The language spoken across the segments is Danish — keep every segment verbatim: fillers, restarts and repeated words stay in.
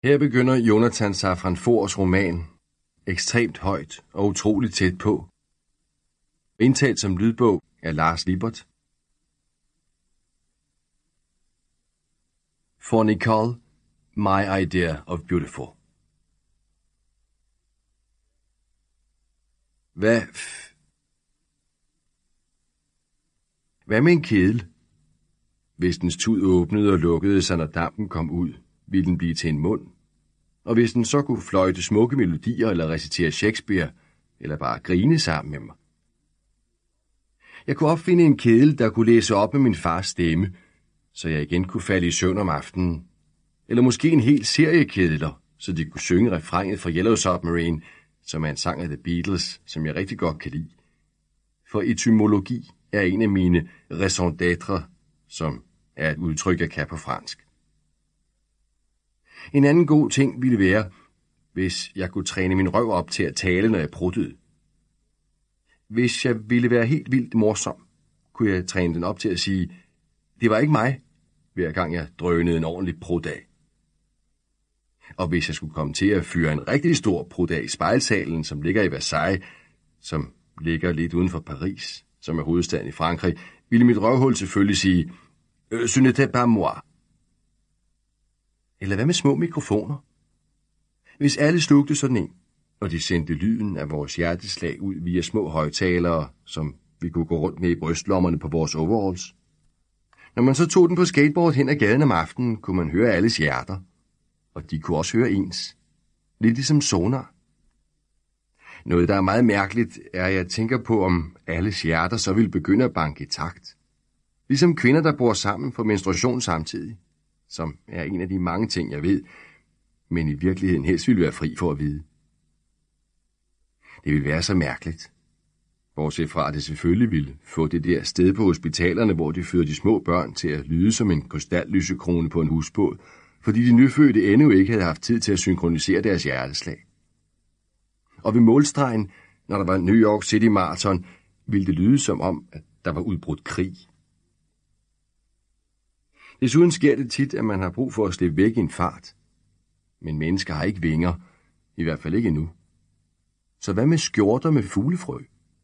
Her begynder Jonathan Safran Foers roman, ekstremt højt og utroligt tæt på. Indtalt som lydbog af Lars Lippert. For Nicole, My Idea of Beautiful. Hvad f... Hvad med en kedel? Hvis dens tud åbnede og lukkede sig, når dampen kom ud, ville den blive til en mund. Og hvis den så kunne fløjte smukke melodier eller recitere Shakespeare, eller bare grine sammen med mig. Jeg kunne opfinde en kedel, der kunne læse op med min fars stemme, så jeg igen kunne falde i søvn om aftenen. Eller måske en hel serie kedler, så de kunne synge refrænet fra Yellow Submarine, som er en sang af The Beatles, som jeg rigtig godt kan lide. For etymologi er en af mine raison d'être, som er et udtryk, jeg kan på fransk. En anden god ting ville være, hvis jeg kunne træne min røv op til at tale, når jeg pruttede. Hvis jeg ville være helt vildt morsom, kunne jeg træne den op til at sige, det var ikke mig, hver gang jeg drønede en ordentlig prut af. Og hvis jeg skulle komme til at fyre en rigtig stor prut af i spejlsalen, som ligger i Versailles, som ligger lidt uden for Paris, som er hovedstaden i Frankrig, ville mit røvhul selvfølgelig sige, ce n'était pas moi. Eller hvad med små mikrofoner? Hvis alle slugte sådan en, og de sendte lyden af vores hjerteslag ud via små højtalere, som vi kunne gå rundt med i brystlommerne på vores overalls. Når man så tog den på skateboard hen ad gaden om aftenen, kunne man høre alles hjerter, og de kunne også høre ens. Lidt ligesom sonar. Noget, der er meget mærkeligt, er, at jeg tænker på, om alles hjerter så ville begynde at banke i takt. Ligesom kvinder, der bor sammen for menstruation samtidig, som er en af de mange ting, jeg ved, men i virkeligheden helst ville være fri for at vide. Det ville være så mærkeligt. Bortset fra, at det selvfølgelig ville få det der sted på hospitalerne, hvor de fører de små børn til at lyde som en krystallysekrone på en husbåd, fordi de nyfødte endnu ikke havde haft tid til at synkronisere deres hjerteslag. Og ved målstregen, når der var New York City Marathon, ville det lyde som om, at der var udbrudt krig. Desuden sker det tit, at man har brug for at slippe væk i en fart. Men mennesker har ikke vinger, i hvert fald ikke endnu. Så hvad med skjorter med fuglefrø?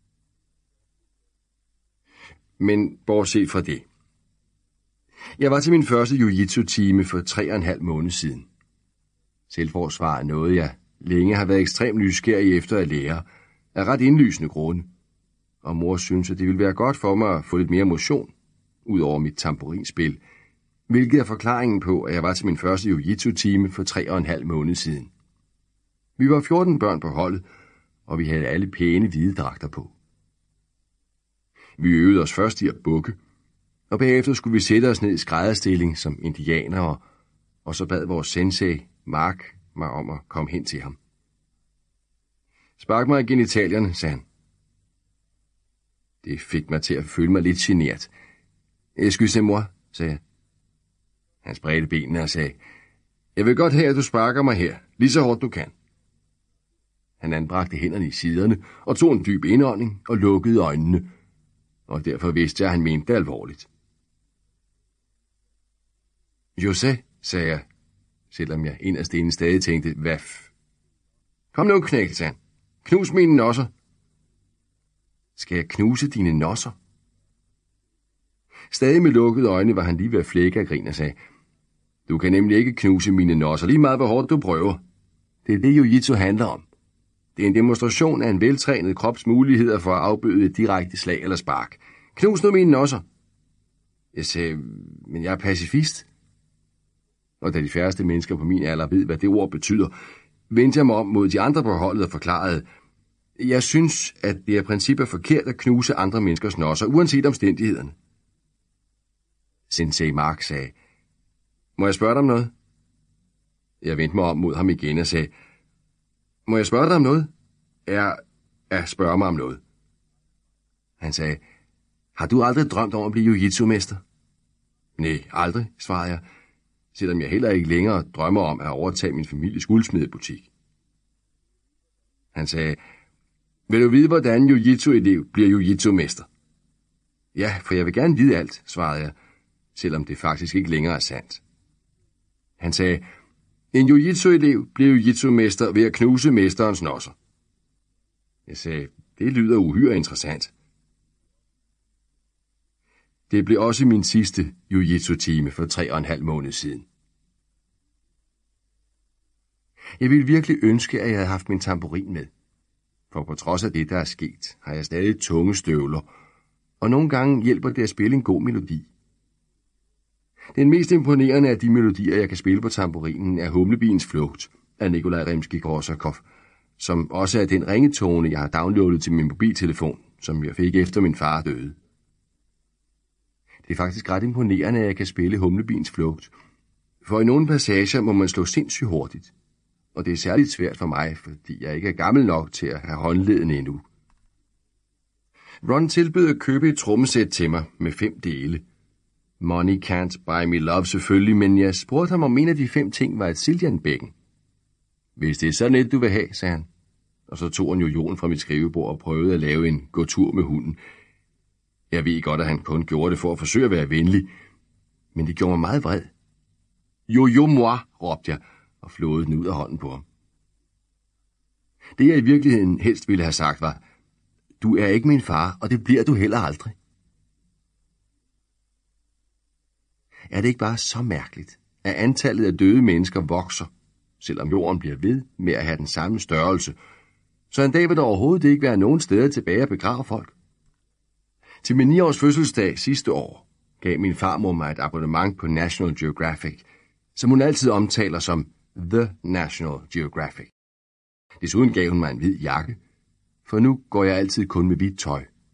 Men bortset fra det. Jeg var til min første jiu-jitsu-time for tre og en halv måned siden. Selvforsvar er noget, jeg længe har været ekstremt nysgerrig efter at lære, af ret indlysende grunde. Og mor synes, at det ville være godt for mig at få lidt mere motion, ud over mit tamburinspil, hvilket er forklaringen på, at jeg var til min første jiu-jitsu-time for tre og en halv måned siden. Vi var fjorten børn på holdet, og vi havde alle pæne hvide dragter på. Vi øvede os først i at bukke, og bagefter skulle vi sætte os ned i skrædderstilling som indianere, og så bad vores sensei, Mark, mig om at komme hen til ham. Spark mig i genitalierne, sagde han. Det fik mig til at føle mig lidt genert. Excuse mor, sagde jeg. Han spredte benene og sagde, jeg vil godt have, at du sparker mig her, lige så hårdt du kan. Han anbragte hænderne i siderne og tog en dyb indånding og lukkede øjnene, og derfor vidste jeg, at han mente det alvorligt. José, sagde jeg, selvom jeg inderst inde stadig tænkte, hvad f... Kom nu, knægt, sagde han. Knus mine nosser. Skal jeg knuse dine nosser? Stadig med lukkede øjne var han lige ved at flække af grin og sagde, du kan nemlig ikke knuse mine nosser, lige meget hvor hårdt du prøver. Det er det, jiu-jitsu handler om. Det er en demonstration af en veltrænet krops muligheder for at afbøde et direkte slag eller spark. Knus nu mine nosser. Jeg sagde, men jeg er pacifist. Og da de færreste mennesker på min alder ved, hvad det ord betyder, vendte jeg mig om mod de andre på holdet og forklarede, jeg synes, at det er princippet forkert at knuse andre menneskers nosser, uanset omstændighederne. Sensei Mark sagde, må jeg spørge dig om noget? Jeg vendte mig om mod ham igen og sagde, må jeg spørge dig om noget? Er at spørge mig om noget. Han sagde, har du aldrig drømt om at blive jiu-jitsu-mester? Nej, aldrig, svarede jeg, selvom jeg heller ikke længere drømmer om at overtage min families guldsmedebutik. Han sagde, vil du vide, hvordan jiu-jitsu-elev bliver jiu-jitsu-mester? Ja, for jeg vil gerne vide alt, svarede jeg, selvom det faktisk ikke længere er sandt. Han sagde, En jiu-jitsu-elev blev jiu-jitsu-mester ved at knuse mesterens nosser. Jeg sagde, det lyder uhyre interessant. Det blev også min sidste jiu-jitsu-time for tre og en halv måned siden. Jeg ville virkelig ønske, at jeg havde haft min tamburin med. For på trods af det, der er sket, har jeg stadig tunge støvler, og nogle gange hjælper det at spille en god melodi. Den mest imponerende af de melodier, jeg kan spille på tamburinen, er Humlebiens Flugt af Nikolaj Rimskij-Korsakov, som også er den ringetone, jeg har downloadet til min mobiltelefon, som jeg fik efter min far døde. Det er faktisk ret imponerende, at jeg kan spille Humlebiens Flugt, for i nogle passager må man slå sindssygt hurtigt, og det er særligt svært for mig, fordi jeg ikke er gammel nok til at have håndledene endnu. Ron tilbød at købe et trommesæt til mig med fem dele. Money can't buy me love selvfølgelig, men jeg spurgte ham, om en af de fem ting var et Siljan-bækken. Hvis det er sådan et, du vil have, sagde han. Og så tog han jo jorden fra mit skrivebord og prøvede at lave en gå-tur med hunden. Jeg ved godt, at han kun gjorde det for at forsøge at være venlig, men det gjorde mig meget vred. Jo, jo, moi, råbte jeg og flåede den ud af hånden på ham. Det jeg i virkeligheden helst ville have sagt var, du er ikke min far, og det bliver du heller aldrig. Er det ikke bare så mærkeligt, at antallet af døde mennesker vokser, selvom jorden bliver ved med at have den samme størrelse, så en dag vil der overhovedet ikke være nogen steder tilbage at begrave folk? Til min ni års fødselsdag sidste år gav min farmor mig et abonnement på National Geographic, som hun altid omtaler som The National Geographic. Desuden gav hun mig en hvid jakke, for nu går jeg altid kun med hvidt tøj.